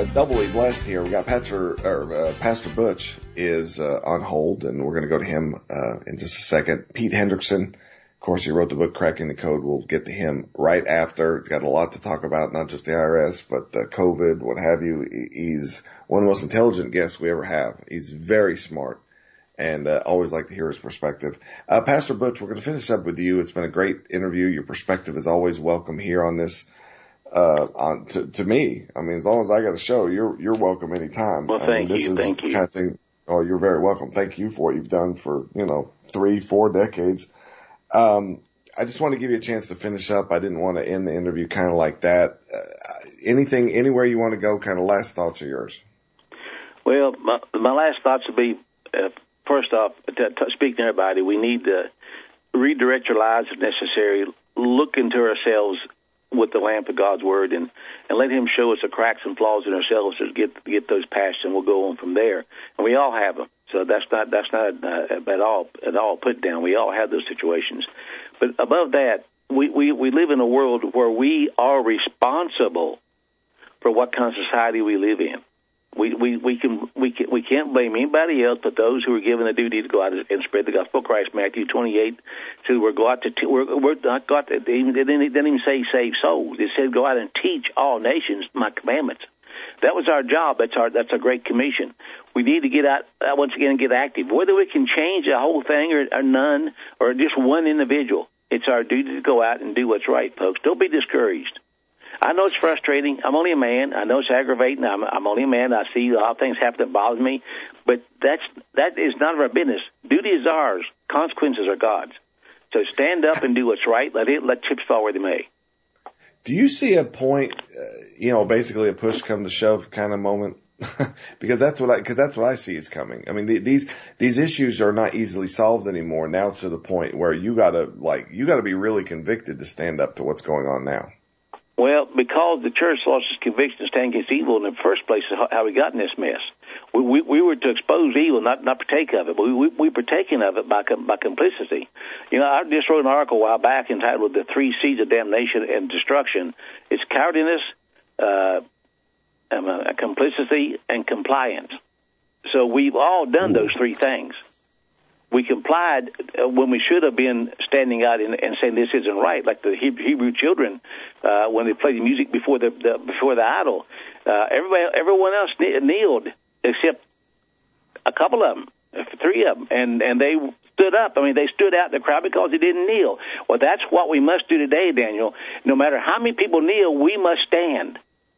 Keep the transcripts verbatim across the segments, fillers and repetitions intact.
uh, doubly blessed here. We got Pastor, or, uh, Pastor Butch is uh, on hold, and we're going to go to him uh, in just a second. Pete Hendrickson, of course, he wrote the book Cracking the Code. We'll get to him right after. He's got a lot to talk about, not just the I R S, but uh, COVID, what have you. He's one of the most intelligent guests we ever have. He's very smart, and uh, always like to hear his perspective. Uh, Pastor Butch, we're going to finish up with you. It's been a great interview. Your perspective is always welcome here on this. Uh, on to, to me, I mean, as long as I got a show, you're you're welcome anytime. Well, I thank mean, this you, is thank the you. kind of thing. Oh, you're very welcome. Thank you for what you've done for you know three, four decades. Um, I just want to give you a chance to finish up. I didn't want to end the interview kind of like that. Uh, anything, anywhere you want to go? Kind of last thoughts are yours. Well, my, my last thoughts would be uh, first off, to, to speak to everybody. We need to redirect our lives if necessary. Look into ourselves with the lamp of God's word, and, and let him show us the cracks and flaws in ourselves to get get those past, and we'll go on from there. And we all have them, so that's not that's not uh, at all at all put down. We all have those situations, but above that, we, we, we live in a world where we are responsible for what kind of society we live in. We we we can we can we can't blame anybody else but those who are given the duty to go out and spread the gospel of Christ. Matthew twenty-eight, so we're go out to t- we're we're not got to, they didn't, they didn't even say save souls. It said go out and teach all nations my commandments. That was our job. That's our that's a great commission. We need to get out uh, once again and get active. Whether we can change the whole thing or, or none or just one individual, it's our duty to go out and do what's right, folks. Don't be discouraged. I know it's frustrating. I'm only a man. I know it's aggravating. I'm, I'm only a man. I see a lot of things happen that bother me. But that's that is none of our business. Duty is ours. Consequences are God's. So stand up and do what's right. Let it let chips fall where they may. Do you see a point, uh, you know, basically a push come to shove kind of moment? because that's what I because that's what I see is coming. I mean, the, these these issues are not easily solved anymore. Now it's to the point where you gotta like you gotta be really convicted to stand up to what's going on now. Well, because the church lost its conviction to stand against evil in the first place is how we got in this mess. We, we, we were to expose evil, not not partake of it, but we, we, we partaken of it by by complicity. You know, I just wrote an article a while back entitled "The Three Seeds of Damnation and Destruction." It's cowardliness, uh, um, uh, complicity, and compliance. So we've all done those three things. We complied when we should have been standing out and, and saying this isn't right, like the Hebrew children uh, when they played the music before the, the before the idol. Uh, everybody, everyone else kneeled except a couple of them, three of them, and and they stood up. I mean, they stood out in the crowd because they didn't kneel. Well, that's what we must do today, Daniel. No matter how many people kneel, we must stand.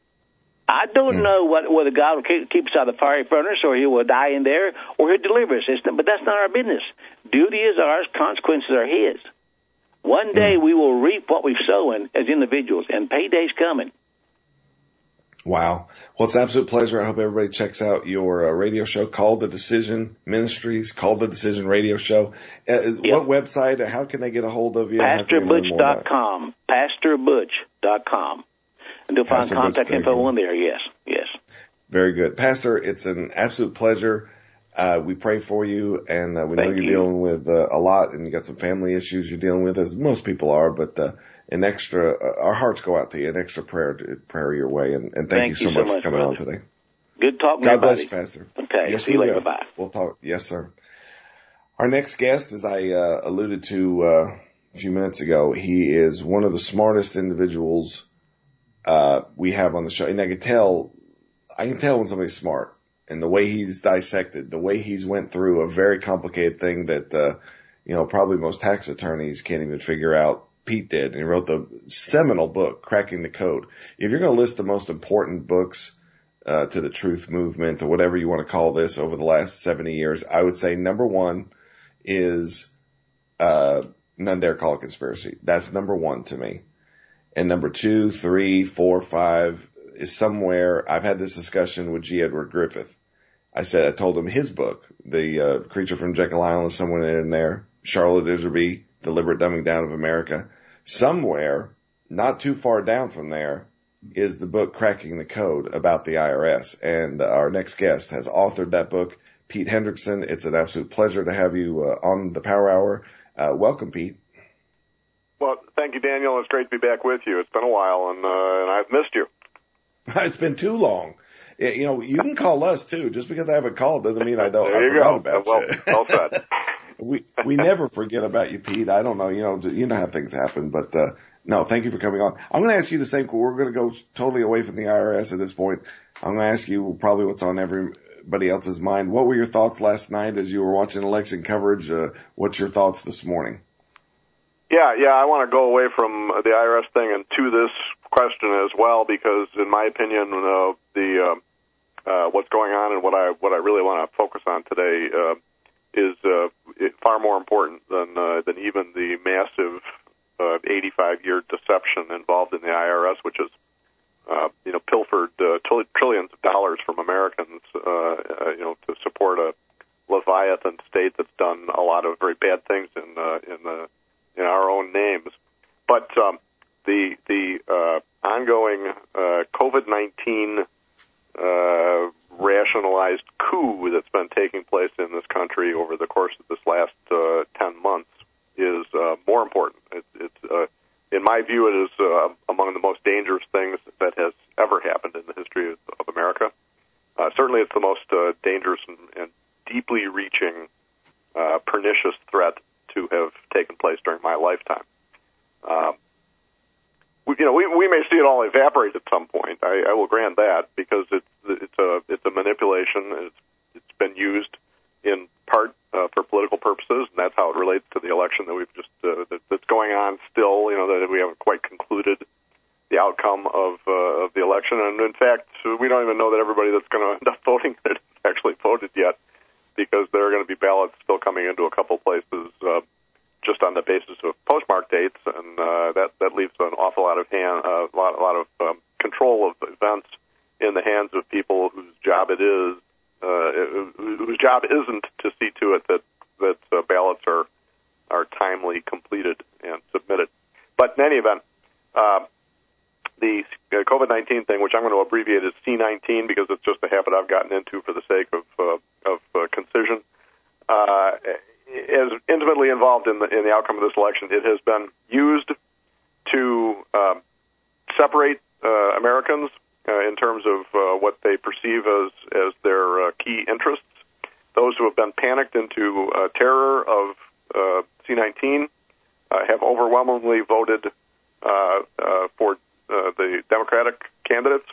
I don't know what, whether God will keep us out of the fiery furnace or he will die in there or he'll deliver us. But that's not our business. Duty is ours. Consequences are his. One day we will reap what we've sown as individuals, and payday's coming. Wow. Well, it's an absolute pleasure. I hope everybody checks out your uh, radio show, Called the Decision Ministries, Called the Decision Radio Show. Uh, yep. What website? How can they get a hold of you? Pastor Butch dot com. Pastor Butch dot com. And they'll find contact info on there, yes, yes. Very good. Pastor, it's an absolute pleasure. Uh, we pray for you, and uh, we Thank know you're you. dealing with uh, a lot, and you got some family issues you're dealing with, as most people are, but uh, an extra, uh, our hearts go out to you, an extra prayer prayer your way, and, and thank, thank you so you so much, much for coming brother. on today. Good talking God everybody. bless you, Pastor. Okay, yes, see you we later, will. bye. We'll talk. Yes, sir. Our next guest, as I uh, alluded to uh, a few minutes ago, he is one of the smartest individuals Uh, we have on the show. And I can tell, I can tell when somebody's smart, and the way he's dissected, the way he's went through a very complicated thing that, uh, you know, probably most tax attorneys can't even figure out. Pete did, and he wrote the seminal book, Cracking the Code. If you're going to list the most important books, uh, to the truth movement or whatever you want to call this over the last seventy years, I would say number one is, uh, None Dare Call It Conspiracy. That's number one to me. And number two, three, four, five is somewhere. I've had this discussion with G. Edward Griffith. I said, I told him his book, The uh, Creature from Jekyll Island, is somewhere in there. Charlotte Iserby, Deliberate Dumbing Down of America. Somewhere, not too far down from there, is the book Cracking the Code about the I R S. And uh, our next guest has authored that book, Pete Hendrickson. It's an absolute pleasure to have you uh, on the Power Hour. Uh, welcome, Pete. Well, thank you, Daniel. It's great to be back with you. It's been a while, and, uh, and I've missed you. It's been too long. You know, you can call us too. Just because I haven't called doesn't mean I don't. There I you forgot go. about well, you. Well said. we we never forget about you, Pete. I don't know. You know, you know how things happen, but uh, no. Thank you for coming on. I'm going to ask you the same. We're going to go totally away from the I R S at this point. I'm going to ask you probably what's on everybody else's mind. What were your thoughts last night as you were watching election coverage? Uh, what's your thoughts this morning? Yeah, yeah, I want to go away from the I R S thing and to this question as well, because in my opinion, uh, the uh, uh, what's going on and what I what I really want to focus on today uh, is uh, far more important than uh, than even the massive uh, eighty-five year deception involved in the I R S, which is uh, you know pilfered uh, t- trillions of dollars from Americans, uh, uh, you know, to support a Leviathan state that's done a lot of very bad things in uh, in the in our own names. But um, the the uh, ongoing uh, COVID nineteen uh, rationalized coup that's been taking place in this country over the course of this last uh, ten months is uh, more important. It, it's, uh, in my view, it is uh, among the most dangerous things that has ever happened in the history of, of America. Uh, certainly it's the most uh, dangerous and, and deeply reaching, uh, pernicious threat to have taken place during my lifetime. Um, we, you know, we, we may see it all evaporate at some point. I, I will grant that, because it's it's a it's a manipulation. It's it's been used in part uh, for political purposes, and that's how it relates to the election that we've just uh, that, that's going on still. You know, that we haven't quite concluded the outcome of uh, of the election, and in fact, we don't even know that everybody that's going to end up voting in it actually voted yet, because there are going to be ballots still coming into a couple places uh, just on the basis of postmark dates, and uh, that that leaves an awful lot of hand, uh, a lot, a lot of um, control of events in the hands of people whose job it is, uh, whose job isn't to see to it that that uh, ballots are are timely completed and submitted. But in any event, uh, the uh, COVID nineteen thing, which I'm going to abbreviate as C nineteen because it's just a habit I've gotten into for the sake of uh, of uh, concision, uh, is intimately involved in the in the outcome of this election. It has been used to uh, separate uh, Americans uh, in terms of uh, what they perceive as as their uh, key interests. Those who have been panicked into uh, terror of uh, C nineteen uh, have overwhelmingly voted uh, uh, for Uh, the Democratic candidates,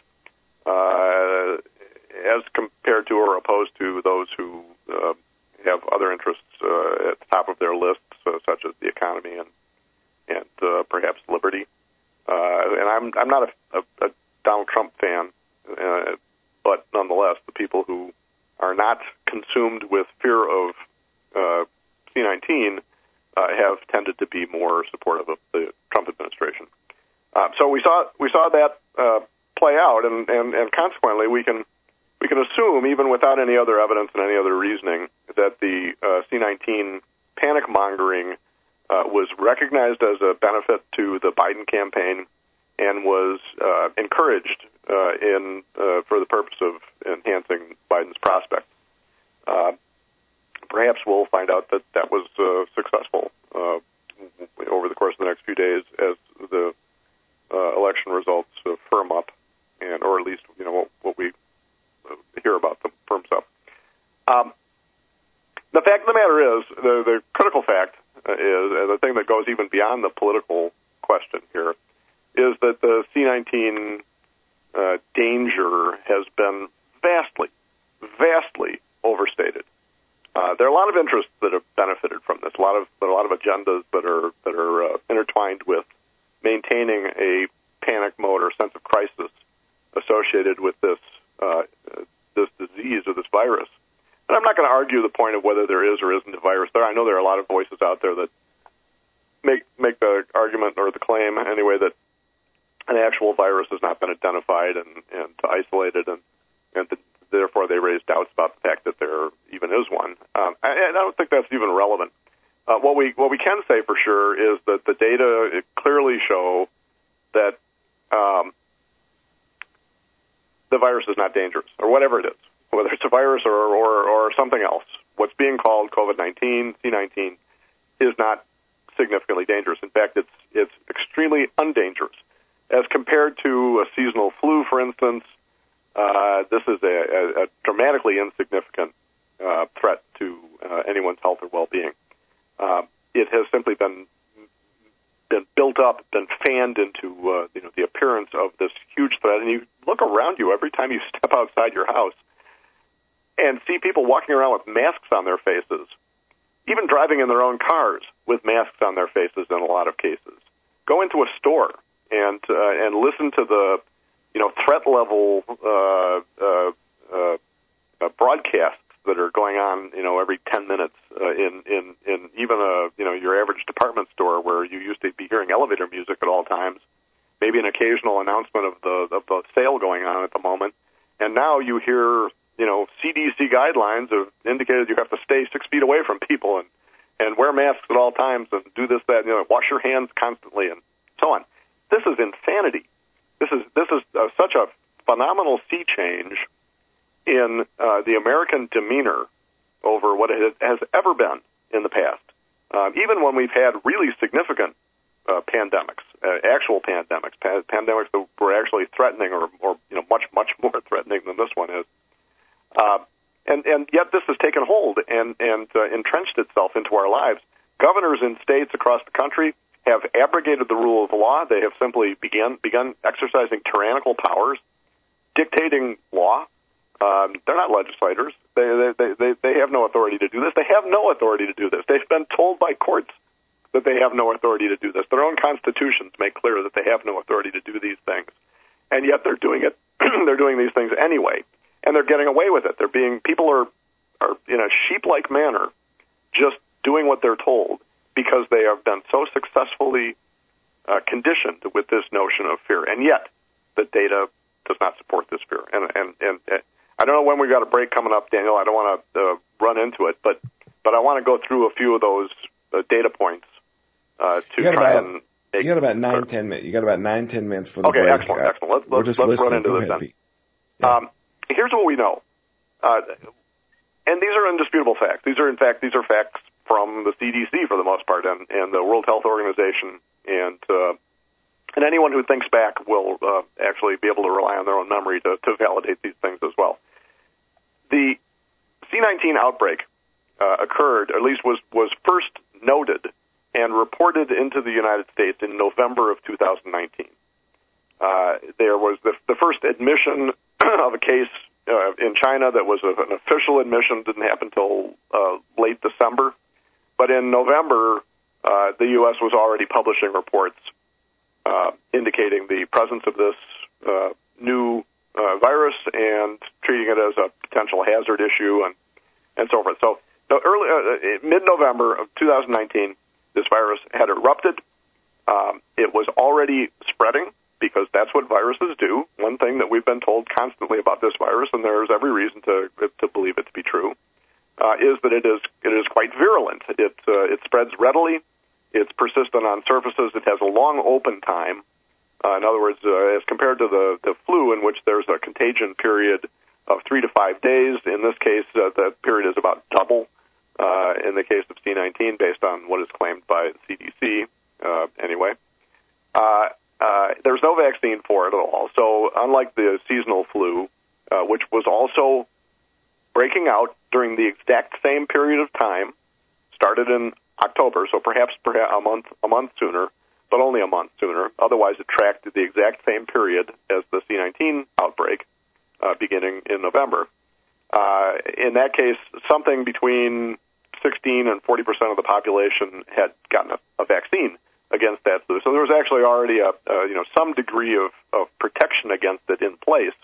uh, as compared to or opposed to those who uh, have other interests uh, at the top of their lists, uh, such as the economy and and uh, perhaps liberty. Uh, and I'm I'm not a, a, a Donald Trump fan, uh, but nonetheless, the people who are not consumed with fear of uh, C nineteen uh, have tended to be more supportive of the Trump administration. Uh, so we saw we saw that uh, play out, and, and, and consequently, we can we can assume, even without any other evidence and any other reasoning, that the uh, C nineteen panic mongering uh, was recognized as a benefit to the Biden campaign and was uh, encouraged uh, in uh, for the purpose of enhancing Biden's prospects. Uh, perhaps we'll find out that that was uh, successful uh, over the course of the next few days as the Uh, election results uh, firm up, and or at least you know what, what we uh, hear about them firms up. Um, the fact of the matter is, the, the critical fact uh, is, and the thing that goes even beyond the political question here, is that the C nineteen uh, danger has been vastly, vastly overstated. Uh, there are a lot of interests that have benefited from this. A lot of there are a lot of agendas that are that are uh, intertwined with maintaining a panic mode or sense of crisis associated with this uh, this disease or this virus. And I'm not going to argue the point of whether there is or isn't a virus there. I know there are a lot of voices out there that make make the argument or the claim anyway that an actual virus has not been identified and, and isolated, and and the, therefore they raise doubts about the fact that there even is one. Um, and I don't think that's even relevant. Uh, what we what we can say for sure is that the data it clearly show that um, the virus is not dangerous, or whatever it is, whether it's a virus or, or, or something else. What's being called COVID nineteen, C nineteen, is not significantly dangerous. In fact, it's it's extremely undangerous as compared to a seasonal flu, for instance, uh, this is a, a, a dramatically insignificant uh, threat to uh, anyone's health or well-being. Uh, it has simply been been built up, been fanned into uh, you know the appearance of this huge threat. And you look around you every time you step outside your house and see people walking around with masks on their faces, even driving in their own cars with masks on their faces in a lot of cases. Go into a store and uh, and listen to the you know threat level uh, uh, uh, uh, broadcasts that are going on, you know, every ten minutes uh, in, in, in even a, you know, your average department store where you used to be hearing elevator music at all times, maybe an occasional announcement of the, of the sale going on at the moment. And now you hear, you know, C D C guidelines have indicated you have to stay six feet away from people and, and wear masks at all times and do this, that, you know, wash your hands constantly and so on. This is insanity. This is, this is uh, such a phenomenal sea change in uh, the American demeanor over what it has ever been in the past. Uh, even when we've had really significant uh, pandemics, uh, actual pandemics, pa- pandemics that were actually threatening or, or you know, much, much more threatening than this one is. Uh, and, and yet this has taken hold and, and uh, entrenched itself into our lives. Governors in states across the country have abrogated the rule of law. They have simply begun, begun exercising tyrannical powers, dictating law. Um, they're not legislators. They, they they they have no authority to do this. They have no authority to do this. They've been told by courts that they have no authority to do this. Their own constitutions make clear that they have no authority to do these things, and yet they're doing it. They're doing these things anyway, and they're getting away with it. They're being people are are in a sheep-like manner, just doing what they're told because they have been so successfully uh, conditioned with this notion of fear, and yet the data does not support this fear. And and and. and I don't know when we've got a break coming up, Daniel. I don't want to uh, run into it, but but I want to go through a few of those uh, data points uh, to try about, and make. You got about nine, ten minutes. You got about nine, ten minutes for the okay, break. Okay, excellent, excellent. Let's let's, let's run into Go this ahead, then. Yeah. Um, here's what we know, uh, and these are indisputable facts. These are, in fact, these are facts from the C D C for the most part, and, and the World Health Organization, and uh, and anyone who thinks back will uh, actually be able to rely on their own memory to, to validate these things as well. The C nineteen outbreak uh, occurred, or at least was, was first noted and reported into the United States in November of two thousand nineteen. Uh, there was the, the first admission of a case uh, in China that was a, an official admission, didn't happen until uh, late December. But in November, uh, the U S was already publishing reports uh, indicating the presence of this uh, new Uh, virus and treating it as a potential hazard issue and, and so forth. So the early, uh, mid-November of two thousand nineteen, this virus had erupted. Um, it was already spreading because that's what viruses do. One thing that we've been told constantly about this virus, and there's every reason to to believe it to be true, uh, is that it is it is quite virulent. It uh, it spreads readily. It's persistent on surfaces. It has a long open time. Uh, in other words, uh, as compared to the, the flu, in which there's a contagion period of three to five days, in this case, uh, the period is about double uh, in the case of C nineteen, based on what is claimed by the C D C, uh, anyway. Uh, uh, there's no vaccine for it at all. So unlike the seasonal flu, uh, which was also breaking out during the exact same period of time, started in October, so perhaps, perhaps a month a month sooner, but only a month sooner. Otherwise, it tracked the exact same period as the C nineteen outbreak, uh, beginning in November. Uh, in that case, something between sixteen and forty percent of the population had gotten a, a vaccine against that flu. So there was actually already a, uh, you know, some degree of, of protection against it in place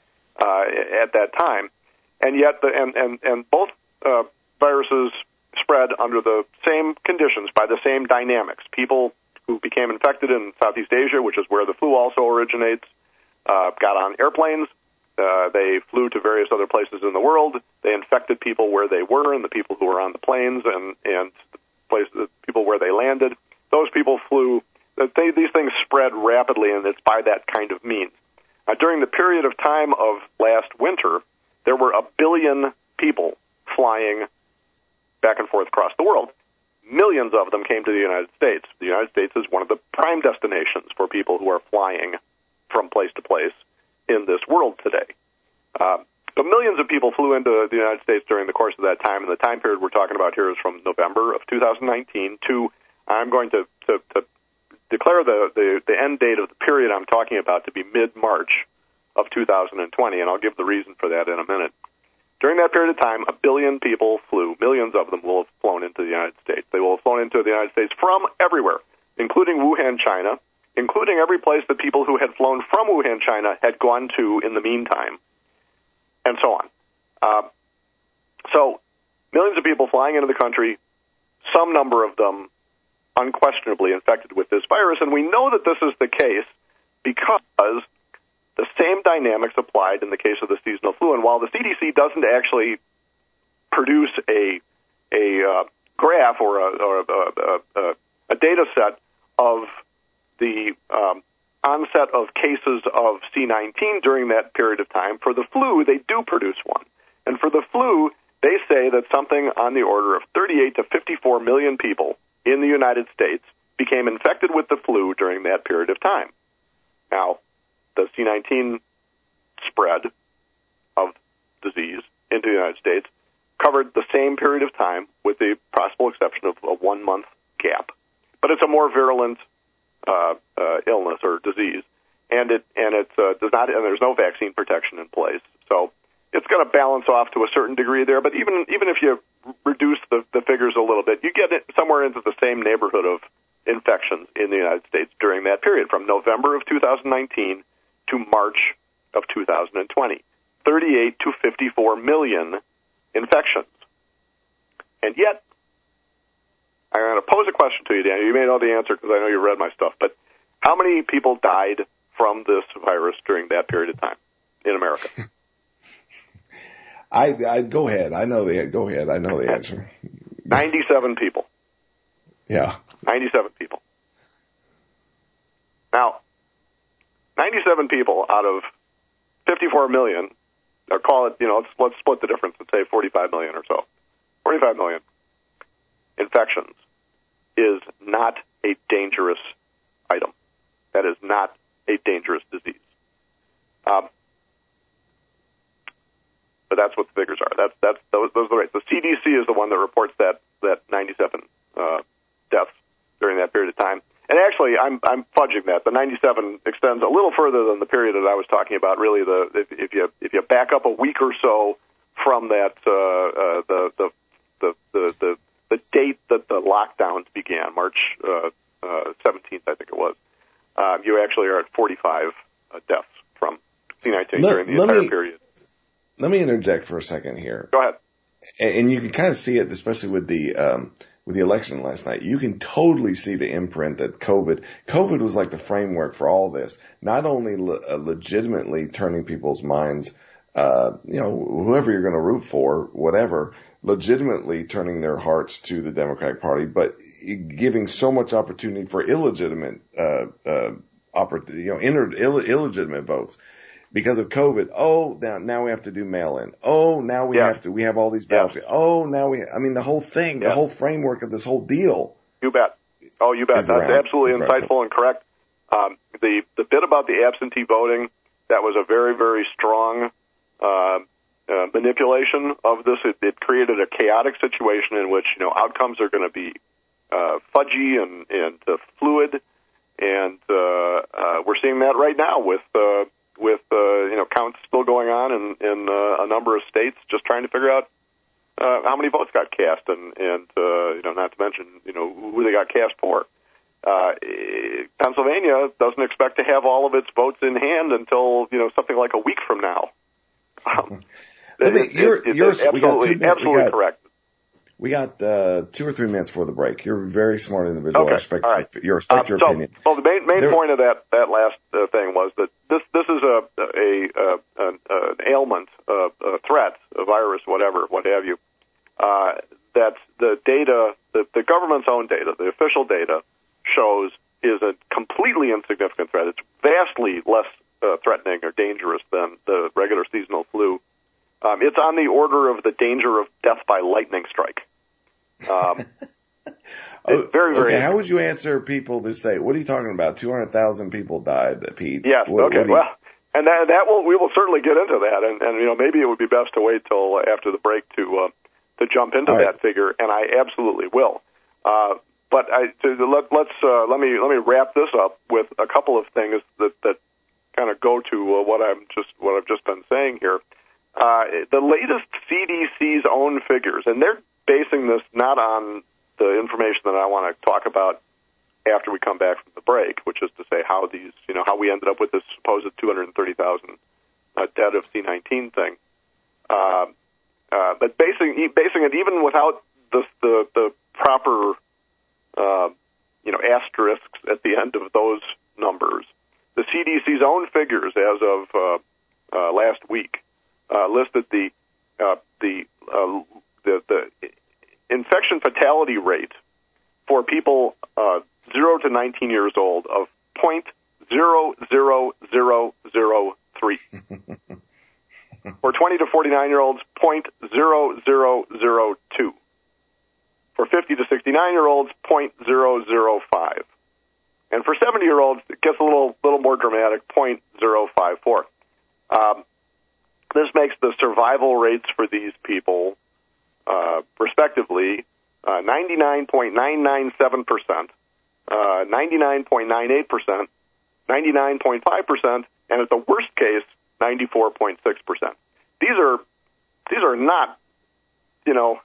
uh, at that time. And yet, the, and, and, and both uh, viruses spread under the same conditions, by the same dynamics. People who became infected in Southeast Asia, which is where the flu also originates, uh, got on airplanes. Uh, they flew to various other places in the world. They infected people where they were and the people who were on the planes and, and the places, the people where they landed. Those people flew. They, these things spread rapidly, and it's by that kind of means. Uh, during the period of time of last winter, there were a billion people flying back and forth across the world. Millions of them came to the United States. The United States is one of the prime destinations for people who are flying from place to place in this world today. Uh, but millions of people flew into the United States during the course of that time, and the time period we're talking about here is from November of two thousand nineteen to, I'm going to, to, to declare the, the, the end date of the period I'm talking about to be mid-March of two thousand twenty, and I'll give the reason for that in a minute. During that period of time, a billion people flew. Millions of them will have flown into the United States. They will have flown into the United States from everywhere, including Wuhan, China, including every place that people who had flown from Wuhan, China had gone to in the meantime, and so on. Uh, so millions of people flying into the country, some number of them unquestionably infected with this virus, and we know that this is the case because the same dynamics applied in the case of the seasonal flu. And while the C D C doesn't actually produce a a uh, graph or a, or a, a, a, a data set of the um, onset of cases of C nineteen during that period of time, for the flu, they do produce one. And for the flu, they say that something on the order of thirty-eight to fifty-four million people in the United States became infected with the flu during that period of time. Now, the C nineteen spread of disease into the United States covered the same period of time with the possible exception of a one-month gap. But it's a more virulent uh, uh, illness or disease, and it and it uh, does not, and there's no vaccine protection in place. So it's going to balance off to a certain degree there. But even even if you reduce the, the figures a little bit, you get it somewhere into the same neighborhood of infections in the United States during that period, from November of two thousand nineteen to March of two thousand twenty. thirty-eight to fifty-four million infections. And yet, I'm going to pose a question to you, Daniel. You may know the answer because I know you read my stuff, but how many people died from this virus during that period of time in America? I, I go ahead. I know the go ahead. I know the answer. ninety-seven people. Yeah. ninety-seven people. Now, ninety-seven people out of fifty-four million, or call it, you know, let's, let's split the difference and say forty-five million or so. forty-five million infections is not a dangerous item. That is not a dangerous disease. Um, but that's what the figures are. That's that's those those are the rates. The C D C is the one that reports that that ninety-seven uh, deaths during that period of time. And actually, I'm I'm fudging that. The ninety-seven extends a little further than the period that I was talking about. Really, the if, if you if you back up a week or so from that, uh, uh, the, the the the the the date that the lockdowns began, March uh, uh, seventeenth, I think it was, uh, you actually are at forty-five uh, deaths from C nineteen let, during the let entire me, period. Let me interject for a second here. Go ahead. And, and you can kind of see it, especially with the um, with the election last night. You can totally see the imprint that COVID COVID was like the framework for all this. Not only le- uh, legitimately turning people's minds, uh, you know, whoever you're going to root for, whatever, legitimately turning their hearts to the Democratic Party, but giving so much opportunity for illegitimate, uh, uh, oppor- you know, inter- Ill- illegitimate votes. Because of COVID, oh, now, now we have to do mail-in. Oh, now we yeah. have to, we have all these ballots. Yeah. Oh, now we, I mean, the whole thing, yeah. the whole framework of this whole deal. You bet. Oh, you bet. That's around. absolutely insightful and correct. Um, the, the bit about the absentee voting, that was a very, very strong, uh, uh, manipulation of this. It, it created a chaotic situation in which, you know, outcomes are going to be, uh, fudgy and, and, uh, fluid. And, uh, uh, we're seeing that right now with, uh, with, uh, you know, counts still going on in, in uh, a number of states, just trying to figure out uh, how many votes got cast, and, and uh, you know, not to mention, you know, who they got cast for. Uh, Pennsylvania doesn't expect to have all of its votes in hand until, you know, something like a week from now. Um, Let me, it, you're, it, you're, absolutely, we got absolutely we got, correct. We got uh, two or three minutes for the break. You're a very smart individual. Okay. I respect, all right. your, respect um, your so, opinion. Well, the main, main there, point of that, that last uh, thing was that this this is a a, a an, an ailment, a, a threat, a virus, whatever, what have you. Uh, that the data, the, the government's own data, the official data, shows is a completely insignificant threat. It's vastly less uh, threatening or dangerous than the regular seasonal flu. Um, it's on the order of the danger of death by lightning strike. Um, oh, very, very. Okay, how would you answer people who say, "What are you talking about? Two hundred thousand people died, Pete." Yes. What, okay. what you... Well, and that that will we will certainly get into that, and, and you know maybe it would be best to wait till after the break to uh, to jump into right. that figure, and I absolutely will. Uh, but I to, let, let's uh, let me let me wrap this up with a couple of things that that kind of go to uh, what I'm just what I've just been saying here. Uh, the latest C D C's own figures, and they're basing this not on the information that I want to talk about after we come back from the break, which is to say how these, you know, how we ended up with this supposed two hundred thirty thousand uh, dead of C nineteen thing. Uh, uh, but basing basing it even without the the, the proper, uh, you know, asterisks at the end of those numbers, the C D C's own figures as of uh, uh, last week uh, listed the uh, the, uh, the the infection fatality rate for people uh, zero to nineteen years old of point zero zero zero zero three. For twenty to forty-nine year olds, point zero zero zero two. For fifty to sixty-nine year olds, point zero zero five. And for seventy year olds, it gets a little little more dramatic, point zero five four. Um, this makes the survival rates for these people, uh, respectively, uh, ninety-nine point nine nine seven percent, uh, ninety-nine point nine eight percent, ninety-nine point five percent, and at the worst case, ninety-four point six percent. These are these are not, you know,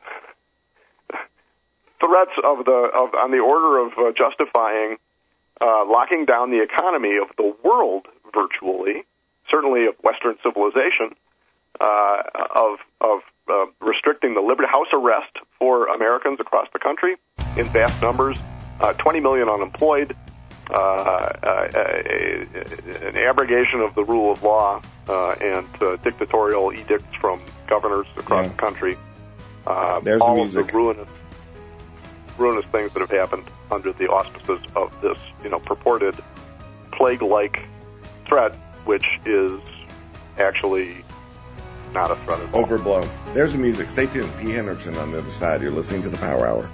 threats of the of on the order of uh, justifying uh, locking down the economy of the world virtually, certainly of Western civilization, uh, of of uh, restricting the liberty house arrest for Americans across the country in vast numbers, uh, twenty million unemployed. Uh, uh, a, a, an abrogation of the rule of law uh, and uh, dictatorial edicts from governors across yeah. the country. Uh, There's all the of music. the ruinous, ruinous things that have happened under the auspices of this, you know, purported plague-like threat, which is actually not a threat at all. Overblown. There's the music. Stay tuned. P. Hendrickson on the other side. You're listening to the Power Hour.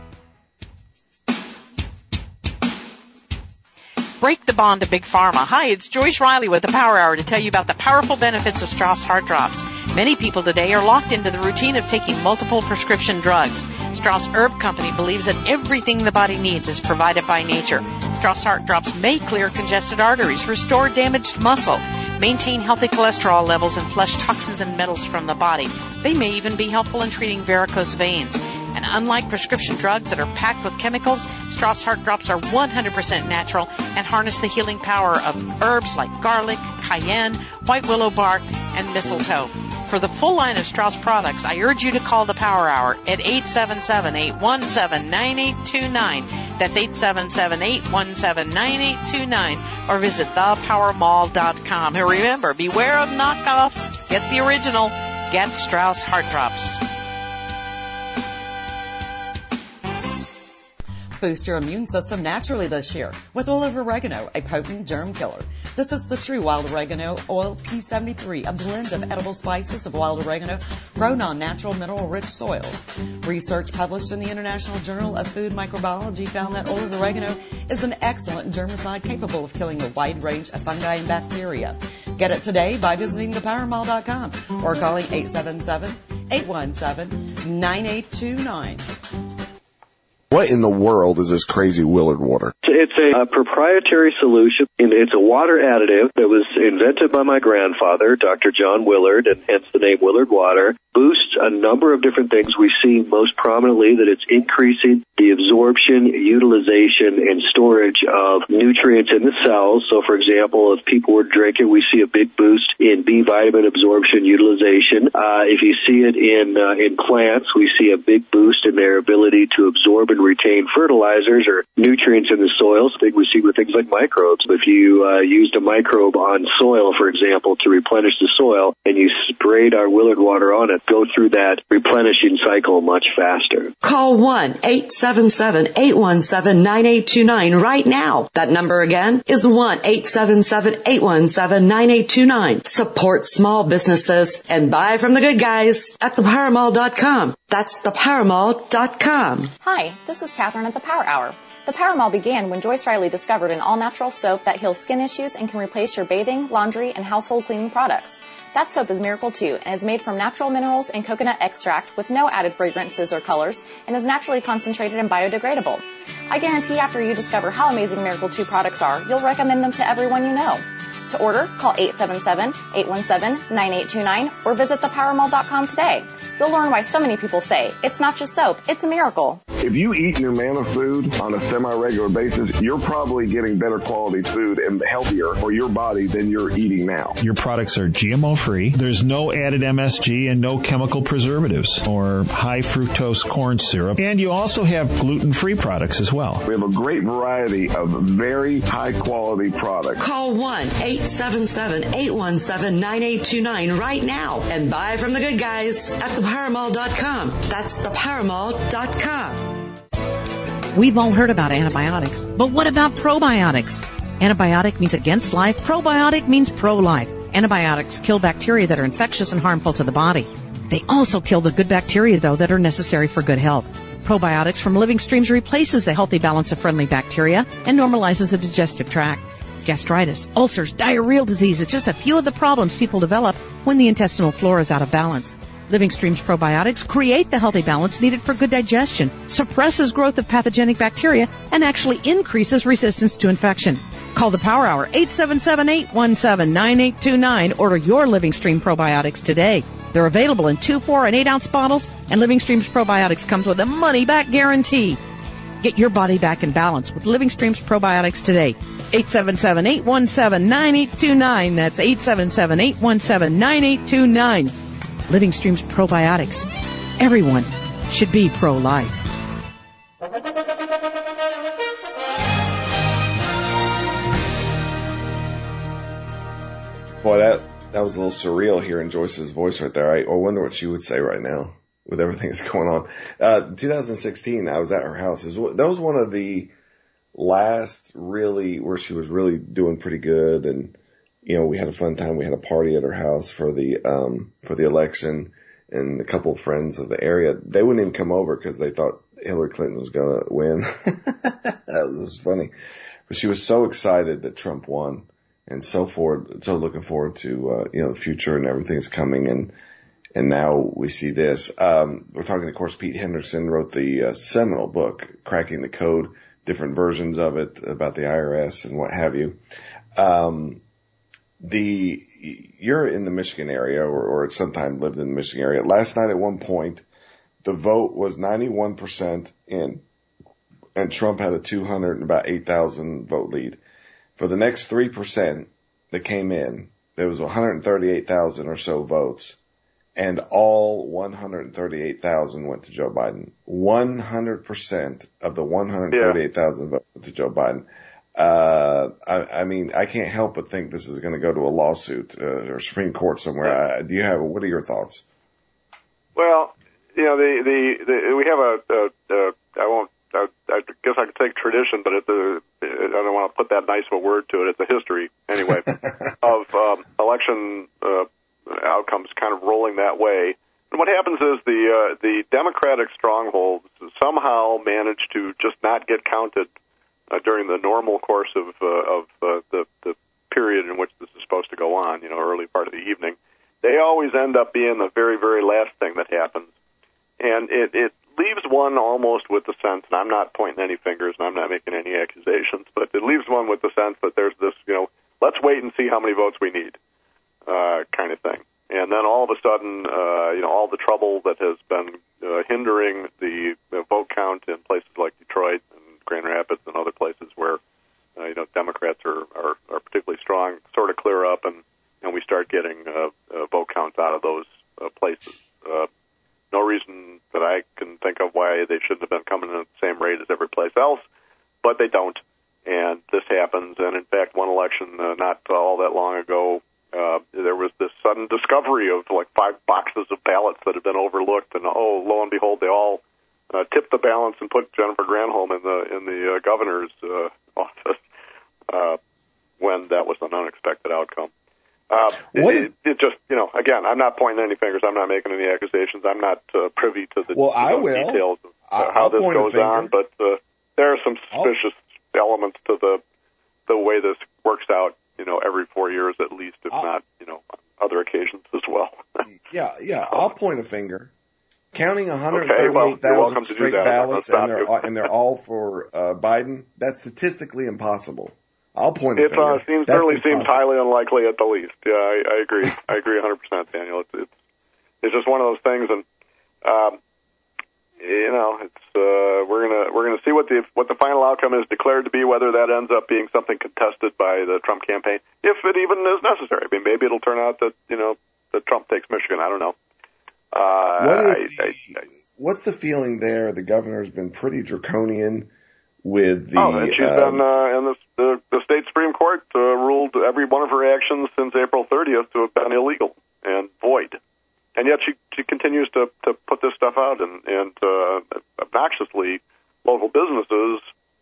Break the bond to Big Pharma. Hi, it's Joyce Riley with the Power Hour to tell you about the powerful benefits of Strauss Heart Drops. Many people today are locked into the routine of taking multiple prescription drugs. Strauss Herb Company believes that everything the body needs is provided by nature. Strauss Heart Drops may clear congested arteries, restore damaged muscle, maintain healthy cholesterol levels, and flush toxins and metals from the body. They may even be helpful in treating varicose veins. And unlike prescription drugs that are packed with chemicals, Strauss Heart Drops are one hundred percent natural and harness the healing power of herbs like garlic, cayenne, white willow bark, and mistletoe. For the full line of Strauss products, I urge you to call the Power Hour at eight seven seven, eight one seven, nine eight two nine. That's eight seven seven, eight one seven, nine eight two nine. Or visit the power mall dot com. And remember, beware of knockoffs. Get the original. Get Strauss Heart Drops. Boost your immune system naturally this year with oil of oregano, a potent germ killer. This is the true wild oregano oil P seventy-three, a blend of edible spices of wild oregano grown on natural mineral-rich soils. Research published in the International Journal of Food Microbiology found that oil of oregano is an excellent germicide capable of killing a wide range of fungi and bacteria. Get it today by visiting the power mall dot com or calling eight seven seven, eight one seven, nine eight two nine. What in the world is this crazy Willard water? It's a, a proprietary solution, and it's a water additive that was invented by my grandfather, Doctor John Willard, and hence the name Willard Water. Boosts a number of different things. We see most prominently that it's increasing the absorption, utilization, and storage of nutrients in the cells. So, for example, if people were drinking, we see a big boost in B vitamin absorption, utilization. Uh, if you see it in uh, in plants, we see a big boost in their ability to absorb and retain fertilizers or nutrients in the soils. I think we see with things like microbes. If you uh, used a microbe on soil, for example, to replenish the soil, and you sprayed our Willard Water on it, go through that replenishing cycle much faster. Call one eight seven seven, eight one seven, nine eight two nine right now. That number again is one eight seven seven, eight one seven, nine eight two nine. Support small businesses and buy from the good guys at the power mall dot com. That's the power mall dot com. Hi, This is Catherine at the Power Hour. The Power Mall began when Joyce Riley discovered an all-natural soap that heals skin issues and can replace your bathing, laundry, and household cleaning products. That soap is Miracle two and is made from natural minerals and coconut extract with no added fragrances or colors and is naturally concentrated and biodegradable. I guarantee after you discover how amazing Miracle two products are, you'll recommend them to everyone you know. To order, call eight seven seven, eight one seven, nine eight two nine or visit the power mall dot com today. You'll learn why so many people say, it's not just soap, it's a miracle. If you eat Numanna food on a semi-regular basis, you're probably getting better quality food and healthier for your body than you're eating now. Your products are G M O free. There's no added M S G and no chemical preservatives or high fructose corn syrup. And you also have gluten-free products as well. We have a great variety of very high-quality products. Call one eight seven seven, eight one seven, nine eight two nine right now and buy from the good guys at the power mall dot com. That's the power mall dot com. We've all heard about antibiotics, but what about probiotics? Antibiotic means against life. Probiotic means pro-life. Antibiotics kill bacteria that are infectious and harmful to the body. They also kill the good bacteria, though, that are necessary for good health. Probiotics from Living Streams replaces the healthy balance of friendly bacteria and normalizes the digestive tract. Gastritis, ulcers, diarrheal disease, it's just a few of the problems people develop when the intestinal flora is out of balance. Living Streams probiotics create the healthy balance needed for good digestion, suppresses growth of pathogenic bacteria, and actually increases resistance to infection. Call the Power Hour, eight seven seven, eight one seven, nine eight two nine. Order your Living Stream probiotics today. They're available in two, four, and eight ounce bottles, and Living Streams probiotics comes with a money-back guarantee. Get your body back in balance with Living Streams probiotics today. eight seven seven, eight one seven, nine eight two nine. That's eight seven seven, eight one seven, nine eight two nine. Living Streams probiotics. Everyone should be pro-life. Boy, that, that was a little surreal hearing Joyce's voice right there. I, I wonder what she would say right now with everything that's going on. Uh, twenty sixteen, I was at her house. It was, that was one of the last really, where she was really doing pretty good, and you know, we had a fun time. We had a party at her house for the, um, for the election, and a couple of friends of the area, they wouldn't even come over because they thought Hillary Clinton was going to win. That was funny. But she was so excited that Trump won, and so forward, so looking forward to, uh, you know, the future and everything that's coming. And, and now we see this. Um, we're talking, of course, Pete Hendrickson wrote the uh, seminal book, Cracking the Code, different versions of it about the I R S and what have you. Um, The, you're in the Michigan area, or, or at some time lived in the Michigan area. Last night at one point, the vote was ninety-one percent in, and Trump had a two hundred and about eight thousand vote lead. For the next three percent that came in, there was one hundred thirty-eight thousand or so votes, and all one hundred thirty-eight thousand went to Joe Biden. one hundred percent of the one hundred thirty-eight thousand yeah. votes went to Joe Biden. Uh, I, I mean, I can't help but think this is going to go to a lawsuit uh, or Supreme Court somewhere. Uh, do you have? What are your thoughts? Well, you know, the the, the we have a, a, a I won't. I, I guess I could take tradition, but it's a, I don't want to put that nice of a word to it. It's a history, anyway, of um, election uh, outcomes kind of rolling that way. And what happens is the uh, the Democratic strongholds somehow manage to just not get counted Uh, during the normal course of uh, of uh, the the period in which this is supposed to go on, you know, early part of the evening, they always end up being the very, very last thing that happens. And it, it leaves one almost with the sense, and I'm not pointing any fingers and I'm not making any accusations, but it leaves one with the sense that there's this, you know, let's wait and see how many votes we need uh, kind of thing. And then all of a sudden, uh, you know, all the trouble that has been uh, hindering the, the vote count in places like Detroit and Grand Rapids and other places where, uh, you know, Democrats are, are, are particularly strong, sort of clear up, and, and we start getting uh, uh, vote counts out of those uh, places. Uh, no reason that I can think of why they shouldn't have been coming in at the same rate as every place else, but they don't. And this happens. And, in fact, one election uh, not all that long ago, uh, there was this sudden discovery of, like, five boxes of ballots that had been overlooked, and, oh, lo and behold, they all Uh, tipped the balance and put Jennifer Granholm in the in the uh, governor's uh, office uh, when that was an unexpected outcome. Uh, what it, it, it just, you know, again, I'm not pointing any fingers. I'm not making any accusations. I'm not uh, privy to the well, I know, will. details. Of, uh, how this goes on, but uh, there are some suspicious I'll, elements to the the way this works out. You know, every four years at least, if I'll, not, you know, other occasions as well. yeah, yeah. I'll point a finger. Counting one hundred thirty-eight thousand okay, well, straight ballots, and they're all, and they're all for uh, Biden. That's statistically impossible. I'll point a it, finger. It uh, seems, certainly seems highly unlikely at the least. Yeah, I, I agree. I agree one hundred percent, Daniel. It's, it's it's just one of those things, and um, you know, it's uh, we're gonna we're gonna see what the what the final outcome is declared to be. Whether that ends up being something contested by the Trump campaign, if it even is necessary. I mean, maybe it'll turn out that you know that Trump takes Michigan. I don't know. Uh, what is I, the, I, I, what's the feeling there? The governor's been pretty draconian with the. Oh, and she's uh, been uh, in the, the the state Supreme Court uh, ruled every one of her actions since April thirtieth to have been illegal and void, and yet she she continues to to put this stuff out, and and uh, obnoxiously, local businesses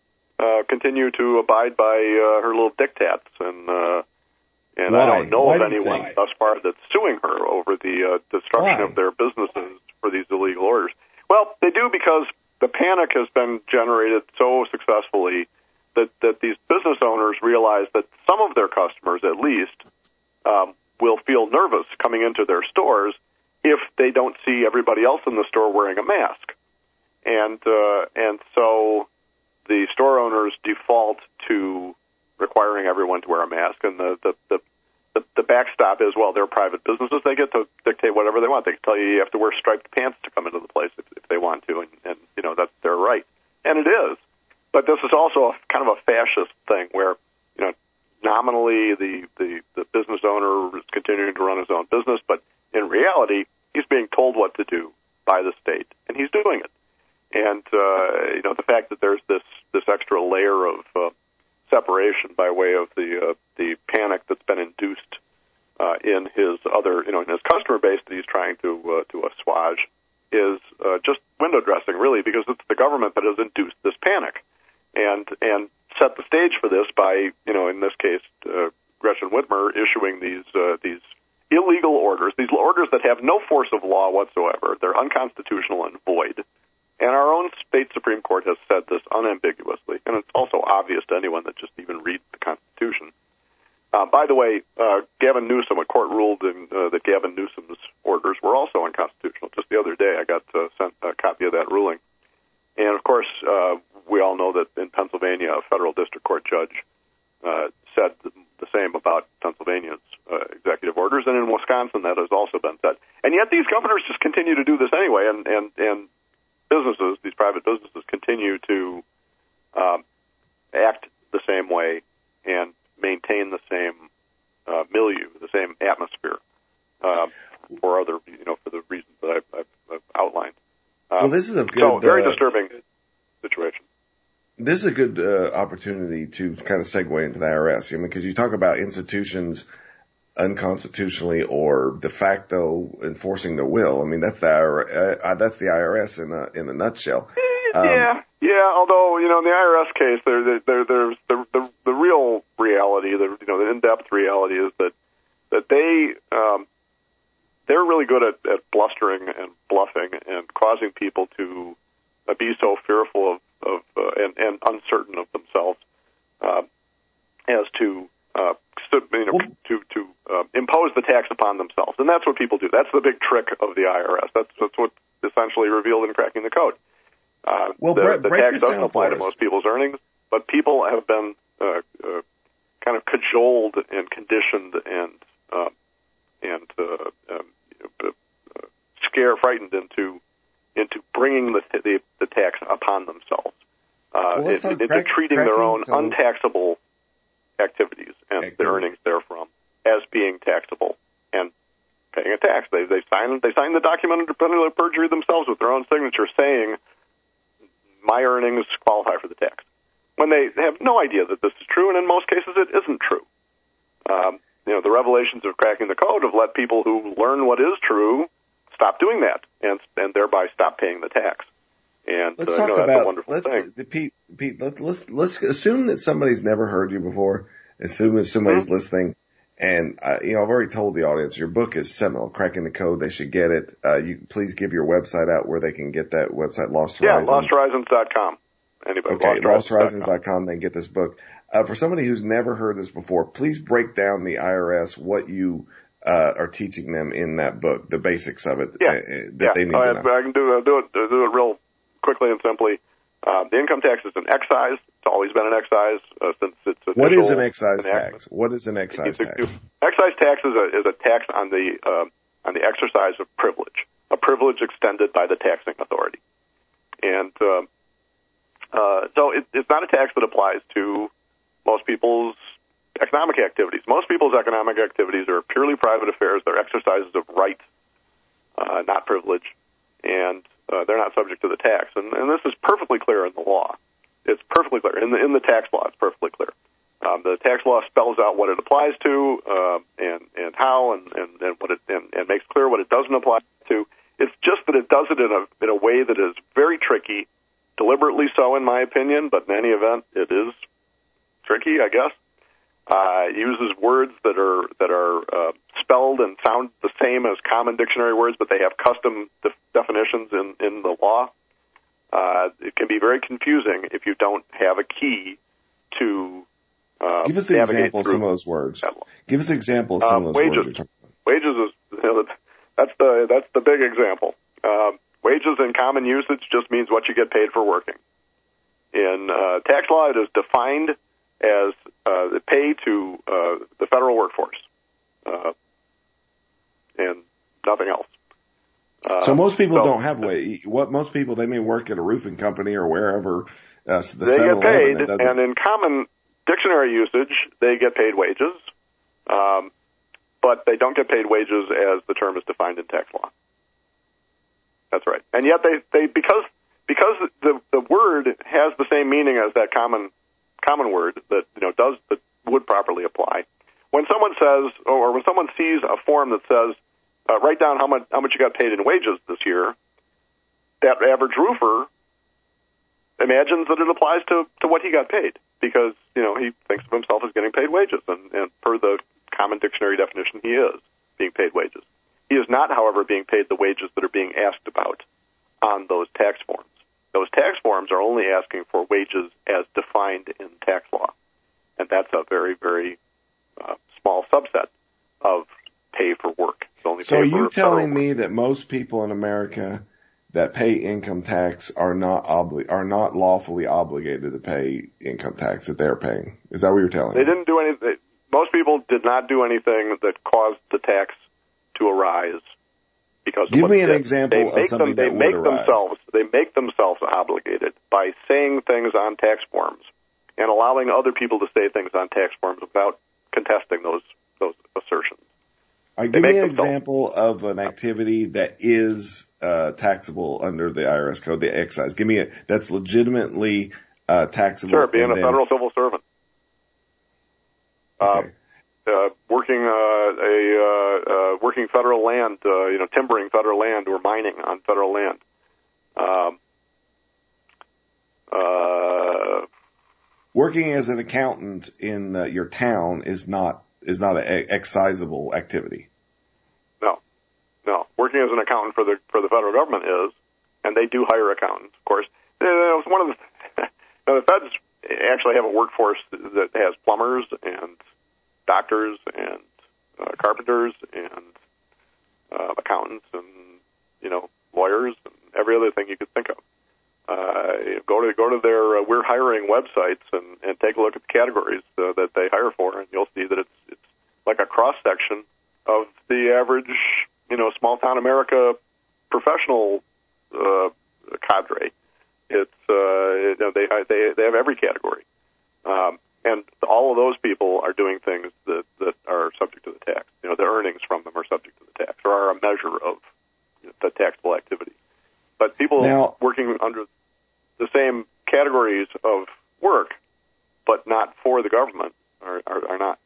uh, continue to abide by uh, her little diktats, and uh, and Why? I don't know Why of do anyone think? thus far that's suing her over the uh, destruction Why? of their businesses for these illegal orders. Well, they do because the panic has been generated so successfully that, that these business owners realize that some of their customers, at least, um, will feel nervous coming into their stores if they don't see everybody else in the store wearing a mask. And uh, and so the store owners default to requiring everyone to wear a mask, and the, the, the The, the backstop is, well, they're private businesses. They get to dictate whatever they want. They can tell you you have to wear striped pants to come into the place if, if they want to, and, and, you know, that's their right. And it is. But this is also a, kind of a fascist thing where, you know, nominally the, the, the business owner is continuing to run his own business, but in reality, he's being told what to do by the state, and he's doing it. And, uh, you know, the fact that there's this, this extra layer of uh, separation by way of the uh, the panic that's been induced uh, in his other, you know, in his customer base that he's trying to uh, to assuage is uh, just window dressing, really, because it's the government that has induced this panic and and set the stage for this by, you know, in this case, uh, Gretchen Whitmer issuing these uh, these illegal orders, these orders that have no force of law whatsoever. They're unconstitutional and void. And our own state Supreme Court has said this unambiguously, and it's also obvious to anyone that just even reads the Constitution. Uh, by the way, uh, Gavin Newsom, a court ruled in, uh, that Gavin Newsom's orders were also unconstitutional. Just the other day, I got uh, sent a copy of that ruling. And, of course, uh, we all know that in Pennsylvania, a federal district court judge uh, said the same about Pennsylvania's uh, executive orders, and in Wisconsin, that has also been said. And yet these governors just continue to do this anyway, and, and, and businesses, these private businesses, continue to um, act the same way and maintain the same uh, milieu, the same atmosphere, uh, for other, you know, for the reasons that I've, I've, I've outlined. Um, well, this is a good, so very uh, disturbing situation. This is a good uh, opportunity to kind of segue into the I R S. I mean, because you talk about institutions unconstitutionally or de facto enforcing their will. I mean, that's the I R S, uh, that's the I R S in a in a nutshell. Um, yeah, yeah. Although, you know, in the I R S case, there, there, there's the, the the real reality, the you know, the in-depth reality is that that they um, they're really good at, at blustering and bluffing and causing people to uh, be so fearful of of uh, and, and uncertain of themselves uh, as to uh, you know, to to uh, impose the tax upon themselves, and that's what people do. That's the big trick of the I R S. That's that's what essentially revealed in cracking the code. Uh, well, the, break, the break tax this doesn't down apply for to us. most people's earnings, but people have been uh, uh, kind of cajoled and conditioned and uh, and uh, um, uh, scare frightened into into bringing the the, the tax upon themselves, uh, well, into, into crack, treating their own code. untaxable activities and Activities. the earnings therefrom as being taxable and paying a tax. They they sign they sign the document under penalty of perjury themselves with their own signature, saying my earnings qualify for the tax, when they have no idea that this is true, and in most cases it isn't true. Um, you know, the revelations of cracking the code have let people who learn what is true stop doing that and and thereby stop paying the tax. And let's uh, talk you know, that's about a wonderful let's, thing. Pete. Pete, let, let's let's assume that somebody's never heard you before. Assume that somebody's Mm-hmm. listening, And, uh, you know, I've already told the audience your book is seminal, Cracking the Code. They should get it. Uh, you please give your website out where they can get that website, Lost Horizons. Yeah, lost horizons dot com. Anybody, okay, lost horizons dot com. They can get this book. Uh, for somebody who's never heard this before, please break down the I R S, what you uh, are teaching them in that book, the basics of it yeah. uh, that yeah. they need I, to know. I can do, uh, do it do it real quickly and simply. Uh, the income tax is an excise. It's always been an excise uh, since it's official. What is an excise tax? What is an excise tax? Excise tax is a is a tax on the uh, on the exercise of privilege, a privilege extended by the taxing authority, and uh, uh, so it, it's not a tax that applies to most people's economic activities. Most people's economic activities are purely private affairs. They're exercises of rights, uh, not privilege, and uh, they're not subject to the tax. And, and this is perfectly clear in the law. It's perfectly clear. In the, in the tax law, it's perfectly clear. Um, the tax law spells out what it applies to uh, and, and how and, and, and, what it, and, and makes clear what it doesn't apply to. It's just that it does it in a, in a way that is very tricky, deliberately so in my opinion, but in any event, it is tricky, I guess. Uh, it uses words that are that are uh, spelled and sound the same as common dictionary words, but they have custom def- definitions in, in the law. Uh, it can be very confusing if you don't have a key to uh, Give us an example of some of those words. Give us an example of some um, of those wages. words. You're talking about. Wages is you know, that's the that's the big example. Uh, wages in common usage just means what you get paid for working. In uh, tax law, it is defined as uh, the pay to uh, the federal workforce, uh, and nothing else. Uh, so most people so, don't have wage. What most people, they may work at a roofing company or wherever. Uh, the they get paid, and in common dictionary usage, they get paid wages, um, but they don't get paid wages as the term is defined in tax law. That's right, and yet they, they because because the the word has the same meaning as that common common word that you know does that would properly apply. When someone says, or when someone sees a form that says, uh, write down how much how much you got paid in wages this year, that average roofer imagines that it applies to, to what he got paid because you know he thinks of himself as getting paid wages, and, and per the common dictionary definition, he is being paid wages. He is not, however, being paid the wages that are being asked about on those tax forms. Those tax forms are only asking for wages as defined in tax law, and that's a very, very uh, small subset of pay for work. It's only so pay are you for telling me that most people in America that pay income tax are not obli- are not lawfully obligated to pay income tax that they're paying? Is that what you're telling they me? They didn't do anything. Most people did not do anything that caused the tax to arise. Because Give me an did. example they of something them, they that make would arise. themselves they make themselves obligated by saying things on tax forms and allowing other people to say things on tax forms without contesting those those assertions. Right, give me an example of an activity that is uh, taxable under the I R S code, the excise. Give me a that's legitimately uh, taxable. Sure, being a then, federal civil servant. Okay. Uh, Uh, working uh, a uh, uh, working federal land, uh, you know, timbering federal land or mining on federal land. Um, uh, working as an accountant in uh, your town is not is not an excisable activity. No, no. Working as an accountant for the for the federal government is, and they do hire accountants, of course. Uh, one of the you know, the feds actually have a workforce that has plumbers and doctors and uh, carpenters and uh, accountants and you know lawyers and every other thing you could think of. Uh, go to go to their uh, we're hiring websites and, and take a look at the categories uh, that they hire for, and you'll see that it's it's like a cross section of the average you know small town America professional uh, cadre. It's uh, you know, they they they have every category. Um, And all of those people are doing things that, that are subject to the tax. You know, the earnings from them are subject to the tax, or are a measure of the taxable activity. But people now, working under the same categories of work, but not for the government, are, are, are not.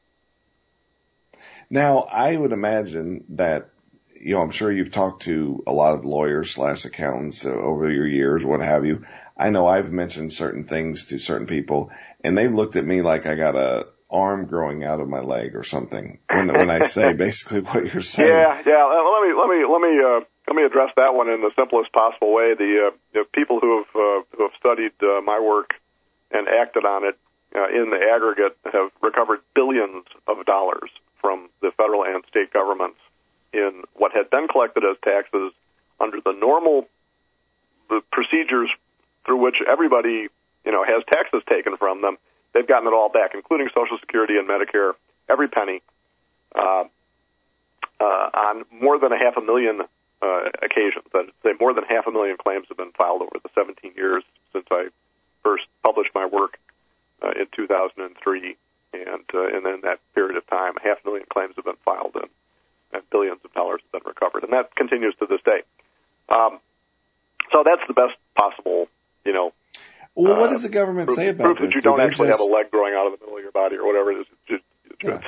Now, I would imagine that, you know, I'm sure you've talked to a lot of lawyers slash accountants over your years, what have you. I know I've mentioned certain things to certain people, and they've looked at me like I got a arm growing out of my leg or something when, when I say basically what you're saying. Yeah, yeah. Let me let me let me uh, let me address that one in the simplest possible way. The, uh, the people who have uh, who have studied uh, my work and acted on it uh, in the aggregate have recovered billions of dollars from the federal and state governments in what had been collected as taxes under the normal the procedures through which everybody you know has taxes taken from them. They've gotten it all back, including Social Security and Medicare, every penny, uh, uh, on more than a half a million uh, occasions. I'd say more than half a million claims have been filed over the seventeen years since I first published my work uh, in two thousand three, and uh, and in that period of time, half a million claims have been filed, and, and billions of dollars have been recovered, and that continues to this day. Um, so that's the best possible, you know. Well, what does the government uh, say about proof this? that you don't actually just... have a leg growing out of the middle of your body or whatever it is. It's just, it's yeah.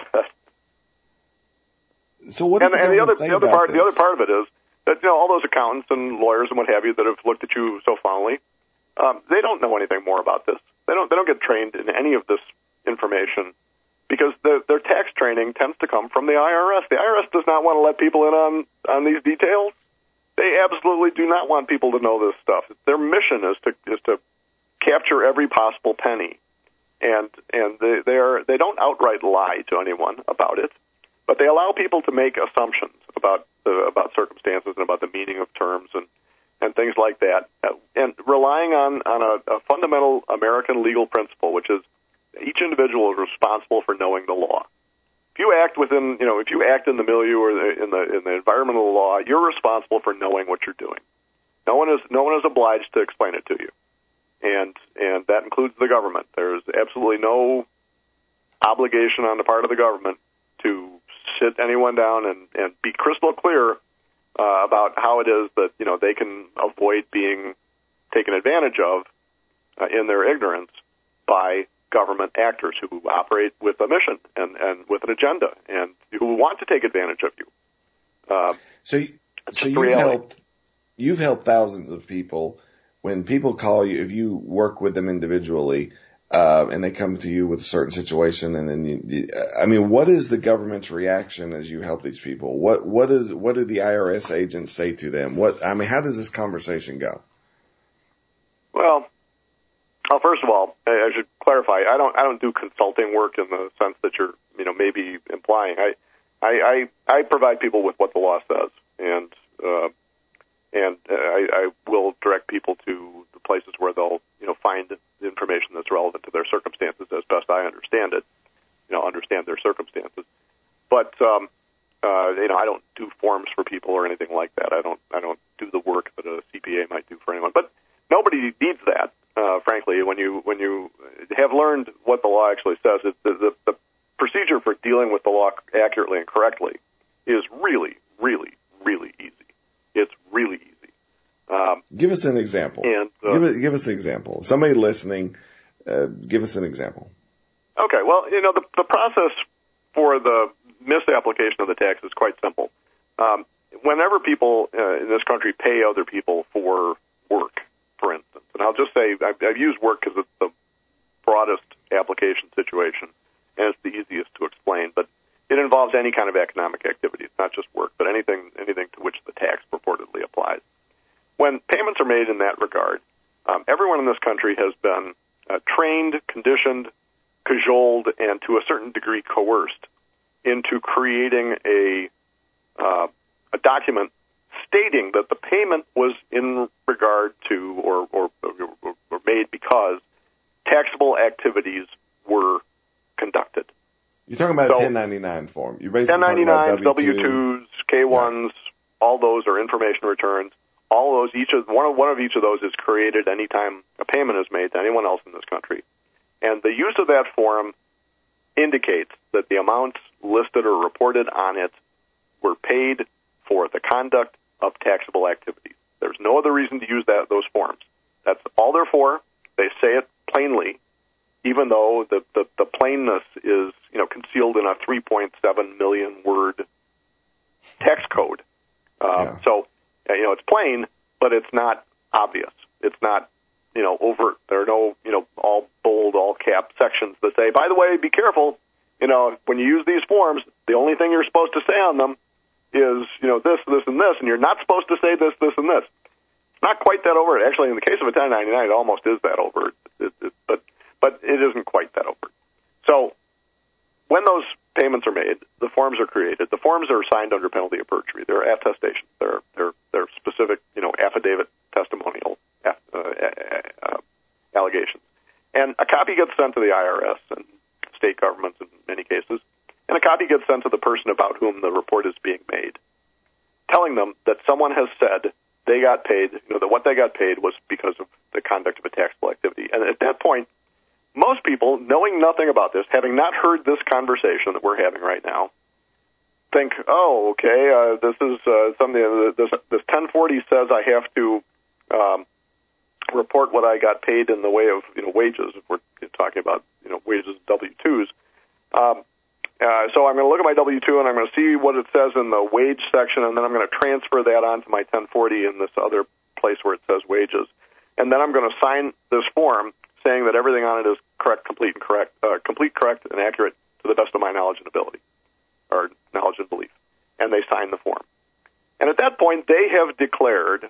just, so what does and, the and the other say the other about part this? the other part of it is that you know all those accountants and lawyers and what have you that have looked at you so fondly, um, they don't know anything more about this. They don't they don't get trained in any of this information because the, their tax training tends to come from the I R S. The I R S does not want to let people in on on these details. They absolutely do not want people to know this stuff. Their mission is to is to capture every possible penny, and and they they are they don't outright lie to anyone about it, but they allow people to make assumptions about the, about circumstances and about the meaning of terms and and things like that, and relying on on a, a fundamental American legal principle, which is each individual is responsible for knowing the law. If you act within, you know, if you act in the milieu or in the in the environment of the law, you're responsible for knowing what you're doing. No one is no one is obliged to explain it to you, and and that includes the government. There's absolutely no obligation on the part of the government to sit anyone down and, and be crystal clear uh, about how it is that you know they can avoid being taken advantage of uh, in their ignorance by government actors who operate with a mission and, and with an agenda and who want to take advantage of you. Uh, so so you've helped, you've helped thousands of people. When people call you, if you work with them individually uh, and they come to you with a certain situation, and then you, you, I mean, what is the government's reaction as you help these people? What what is what do the I R S agents say to them? What I mean, how does this conversation go? Well, Well, first of all, I should clarify. I don't. I don't do consulting work in the sense that you're, you know, maybe implying. I, I, I, I provide people with what the law says, and uh, and I, I will direct people to the places where they'll, you know, find the information that's relevant to their circumstances as best I understand it. You know, understand their circumstances. But um, uh, you know, I don't do forms for people or anything like that. I don't. I don't do the work that a C P A might do for anyone. But nobody needs that. Uh, frankly, when you when you have learned what the law actually says, it, the, the, the procedure for dealing with the law accurately and correctly is really, really, really easy. It's really easy. Um, give us an example. And, uh, give, it, give us an example. Somebody listening, uh, give us an example. Okay. Well, you know, the, the process for the misapplication of the tax is quite simple. Um, whenever people uh, in this country pay other people for work, for instance, and I'll just say I've, I've used work because it's the broadest application situation, and it's the easiest to explain, but it involves any kind of economic activity. It's not just work, but anything anything to which the tax purportedly applies. When payments are made in that regard, um, everyone in this country has been uh, trained, conditioned, cajoled, and to a certain degree coerced into creating a uh, a document stating that the payment was in regard to or, or, or, or made because taxable activities were conducted. You're talking about so, a ten ninety-nine form. You're basically ten ninety-nines, W twos, K ones, yeah. All those are information returns. All those, each of one of one of each of those is created anytime a payment is made to anyone else in this country. And the use of that form indicates that the amounts listed or reported on it were paid for the conduct of taxable activities. There's no other reason to use that those forms. That's all they're for. They say it plainly, even though the, the, the plainness is, you know, concealed in a three point seven million word tax code. Um, yeah. So, you know, it's plain, but it's not obvious. It's not, you know, overt. There are no, you know, all bold, all cap sections that say, by the way, be careful. you know, when you use these forms, the only thing you're supposed to say on them is, you know, this, this, and this, and you're not supposed to say this, this, and this. It's not quite that overt. Actually, in the case of a ten ninety-nine, it almost is that overt, it, it, but but it isn't quite that overt. So when those payments are made, the forms are created. The forms are signed under penalty of perjury. They're attestations. They're they're they're specific, you know, affidavit, testimonial uh, uh, allegations. And a copy gets sent to the I R S and state governments in many cases, and a copy gets sent to the person about whom the report is being made, telling them that someone has said they got paid, you know, that what they got paid was because of the conduct of a taxable activity. And at that point, most people, knowing nothing about this, having not heard this conversation that we're having right now, think, oh, okay, uh, this is uh, something, this, this ten forty says I have to um, report what I got paid in the way of, you know, wages, if we're talking about, you know, wages, W two's. Um, uh, so I'm going to look at my W two and I'm going to see what it says in the wage section, and then I'm going to transfer that onto my ten forty in this other place where it says wages. And then I'm going to sign this form saying that everything on it is correct, complete, and correct, uh, complete, correct, and accurate to the best of my knowledge and ability, or knowledge and belief. And they sign the form. And at that point, they have declared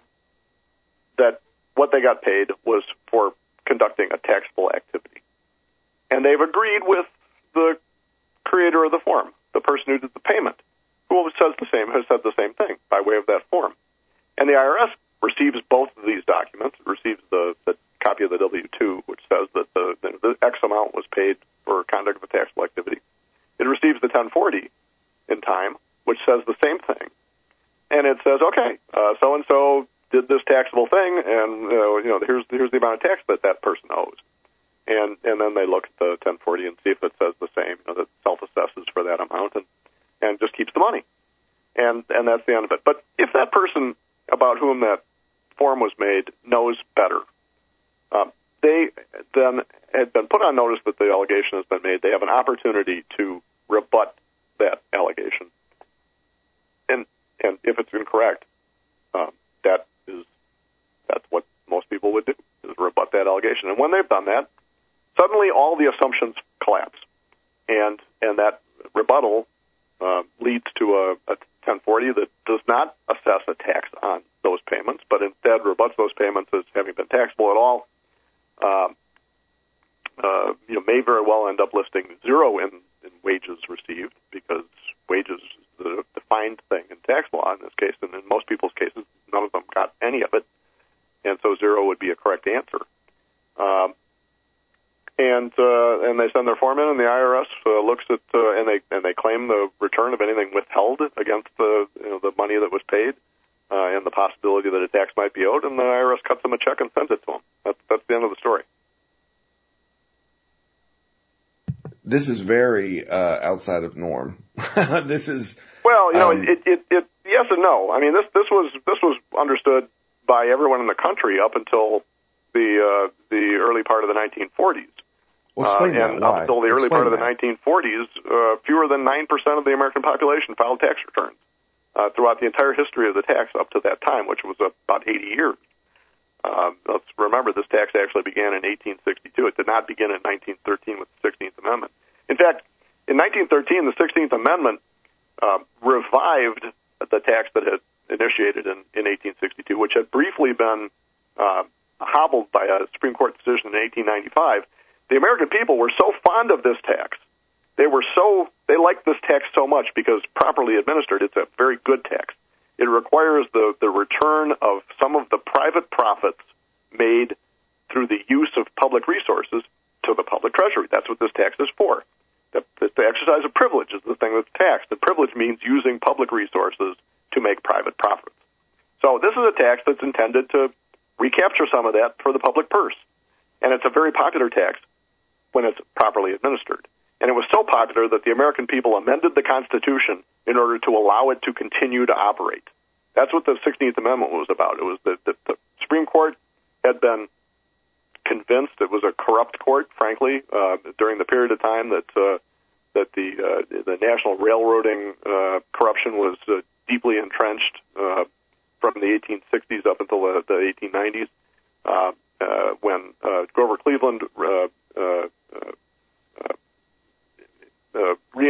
that what they got paid was for conducting a taxable activity. And they've agreed with the creator of the form, the person who did the payment, who says the same, has said the same thing by way of that form. And the I R S receives both of these documents. It receives the, the copy of the W two, which says that the, the, the X amount was paid for conduct of a taxable activity. It receives the ten forty in time, which says the same thing. And it says, okay, uh, so-and-so did this taxable thing, and uh, you know, here's here's the amount of tax that that person owes. And and then they look at the ten forty and see if it says the same, you know, that self-assesses for that amount and, and just keeps the money. And and that's the end of it. But if that person about whom that form was made knows better, um, they then had been put on notice that the allegation has been made. They have an opportunity to rebut that allegation. And and if it's incorrect, um, that is that's what most people would do, is rebut that allegation. And when they've done that, suddenly all the assumptions collapse, and and that rebuttal uh, leads to a, a ten forty that does not assess a tax on those payments, but instead rebuts those payments as having been taxable at all. Um, uh, you know, may very well end up listing zero in, in wages received, because wages is the defined thing in tax law in this case, and in most people's cases, none of them got any of it, and so zero would be a correct answer. Um, and uh, and they send their form in, and the I R S uh, looks at uh, and they and they claim the return of anything withheld against the you know, the money that was paid, uh, and the possibility that a tax might be owed, and the I R S cuts them a check and sends it to them. That's that's the end of the story. This is very uh, outside of norm. This is well, you know, um, it, it it yes and no. I mean, this this was this was understood by everyone in the country up until the uh, the early part of the nineteen forties. Well, explain uh, and that. Why? Up until the early explain part of the that. nineteen forties, uh, fewer than nine percent of the American population filed tax returns uh, throughout the entire history of the tax up to that time, which was about eighty years. Uh, let's remember, this tax actually began in eighteen sixty-two. It did not begin in nineteen thirteen with the sixteenth Amendment. In fact, in nineteen thirteen, the sixteenth Amendment uh, revived the tax that had initiated in, in eighteen sixty-two, which had briefly been uh, hobbled by a Supreme Court decision in eighteen ninety-five. The American people were so fond of this tax. They were so they liked this tax so much because, properly administered, it's a very good tax. It requires the, the return of some of the private profits made through the use of public resources to the public treasury. That's what this tax is for. The, the, the exercise of privilege is the thing that's taxed. The privilege means using public resources to make private profits. So this is a tax that's intended to recapture some of that for the public purse. And it's a very popular tax when it's properly administered. And it was so popular that the American people amended the Constitution in order to allow it to continue to operate. That's what the sixteenth Amendment was about. It was that the, the Supreme Court had been convinced it was a corrupt court, frankly, uh, during the period of time that uh, that the uh, the national railroading uh, corruption was uh, deeply entrenched uh, from the eighteen sixties up until the, the eighteen nineties, uh, uh, when uh, Grover Cleveland uh, uh, uh, uh,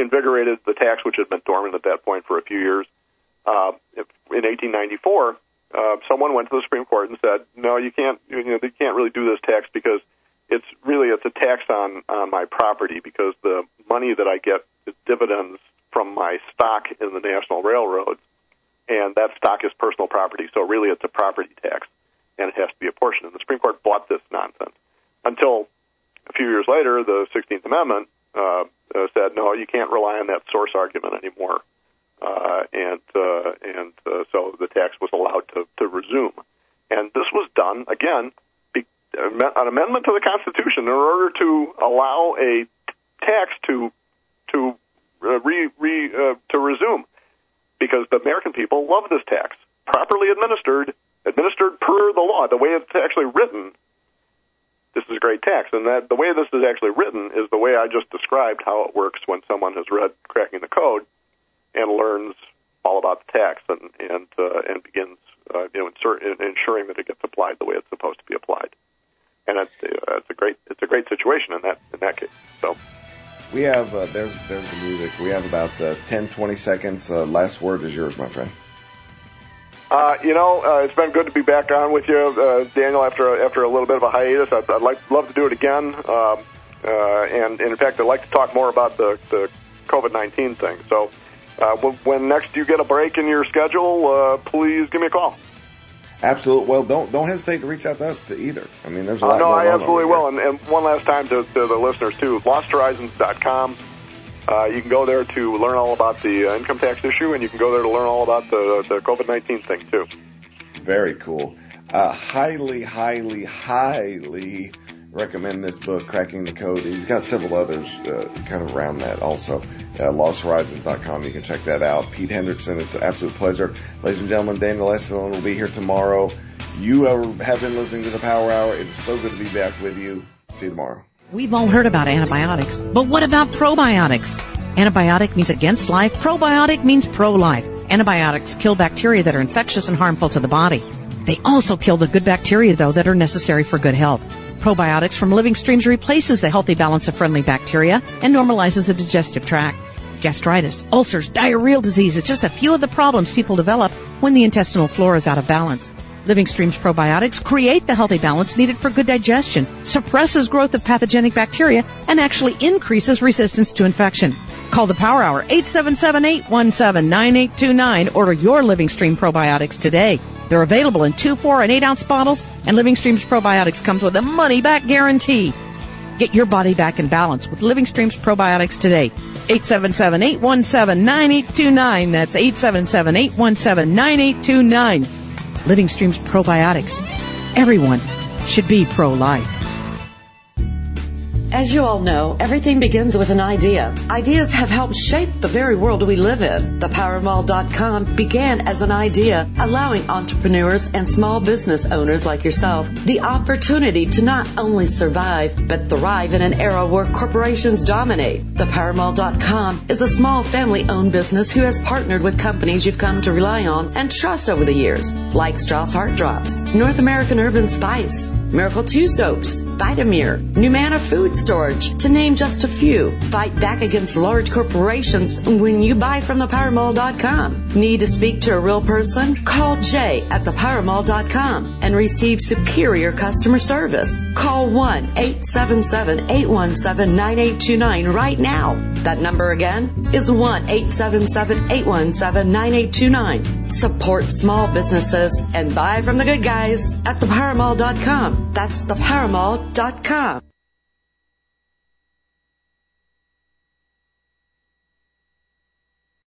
reinvigorated the tax, which had been dormant at that point for a few years. Uh, in eighteen ninety-four, uh, someone went to the Supreme Court and said, "No, you can't. You know, they can't really do this tax because it's really it's a tax on on my property because the money that I get is dividends from my stock in the national railroads, and that stock is personal property. So really, it's a property tax, and it has to be apportioned." And the Supreme Court bought this nonsense until a few years later, the sixteenth Amendment uh, uh, said, "No, you can't rely on that source argument anymore." Uh, and uh, and uh, so the tax was allowed to, to resume. And this was done, again, be, uh, an amendment to the Constitution in order to allow a tax to to uh, re, re, uh, to resume, because the American people love this tax. Properly administered, administered per the law, the way it's actually written, this is a great tax. And that the way this is actually written is the way I just described how it works when someone has read Cracking the Code and learns all about the tax and and uh, and begins uh, you know insert, ensuring that it gets applied the way it's supposed to be applied, and it's, uh, it's a great it's a great situation in that in that case. So we have uh, there's there's the music. We have about uh, ten, twenty seconds. Uh, last word is yours, my friend. Uh, you know, uh, it's been good to be back on with you, uh, Daniel. After after a little bit of a hiatus, I'd, I'd like love to do it again. Um, uh, and, and in fact, I'd like to talk more about the the COVID nineteen thing. So. Uh, when next you get a break in your schedule, uh, please give me a call. Absolutely. Well, don't don't hesitate to reach out to us to either. I mean, there's a lot uh, no, going I on absolutely over will. And, and one last time to, to the listeners too, lost horizons dot com. Uh, you can go there to learn all about the uh, income tax issue, and you can go there to learn all about the the COVID nineteen thing too. Very cool. Uh, highly, highly, highly recommend this book, Cracking the Code. He's got several others uh, kind of around that also. Uh, lost horizons dot com. You can check that out. Pete Hendrickson, it's an absolute pleasure. Ladies and gentlemen, Daniel Esselin will be here tomorrow. You have been listening to the Power Hour. It is so good to be back with you. See you tomorrow. We've all heard about antibiotics, but what about probiotics? Antibiotic means against life. Probiotic means pro-life. Antibiotics kill bacteria that are infectious and harmful to the body. They also kill the good bacteria, though, that are necessary for good health. Probiotics from Living Streams replaces the healthy balance of friendly bacteria and normalizes the digestive tract. Gastritis, ulcers, diarrheal disease is just a few of the problems people develop when the intestinal flora is out of balance. Living Streams probiotics create the healthy balance needed for good digestion, suppresses growth of pathogenic bacteria, and actually increases resistance to infection. Call the Power Hour, eight seven seven, eight one seven, nine eight two nine. Order your Living Stream probiotics today. They're available in two, four, and eight ounce bottles, and Living Streams probiotics comes with a money-back guarantee. Get your body back in balance with Living Streams probiotics today. eight seven seven, eight one seven, nine eight two nine. That's eight seven seven, eight one seven, nine eight two nine. Living Streams probiotics. Everyone should be pro-life. As you all know, everything begins with an idea. Ideas have helped shape the very world we live in. The power mall dot com began as an idea, allowing entrepreneurs and small business owners like yourself the opportunity to not only survive, but thrive in an era where corporations dominate. The power mall dot com is a small family-owned business who has partnered with companies you've come to rely on and trust over the years, like Strauss Heart Drops, North American Urban Spice, Miracle two Soaps, Vitamir, Numana Food Storage, to name just a few. Fight back against large corporations when you buy from the power mall dot com. Need to speak to a real person? Call Jay at the power mall dot com and receive superior customer service. Call one eight seven seven, eight one seven, nine eight two nine right now. That number again is one eight seven seven, eight one seven, nine eight two nine. Support small businesses and buy from the good guys at the power mall dot com. That's the power mall dot com.